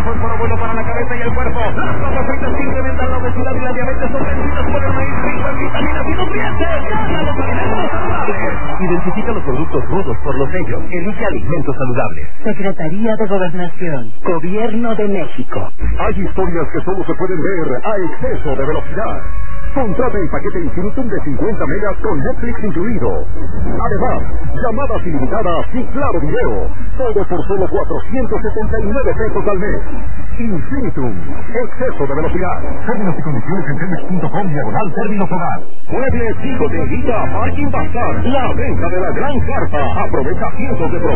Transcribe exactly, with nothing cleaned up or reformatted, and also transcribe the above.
fósforo bueno para la cabeza y el cuerpo. Las papas fritas que incrementan la obesidad y la diabetes son vencidas por el maíz rico en vitaminas y nutrientes. ¡Gana los alimentos saludables! Identifica los productos rudos por los sellos. Elige alimentos saludables. Secretaría de Gobernación. Gobierno de México. Hay historias que solo se pueden ver a exceso de velocidad. Contrata el paquete Infinitum de cincuenta megas con Netflix incluido. Además, llamadas ilimitadas y claro video. Todo por solo cuatrocientos setenta y nueve pesos al mes. Infinitum. Exceso de velocidad. Términos y condiciones en telmex punto com diagonal términos hogar. Muebles Chico te invita a Parking Bazar. La venta de la gran carta. Aprovecha cientos de productos.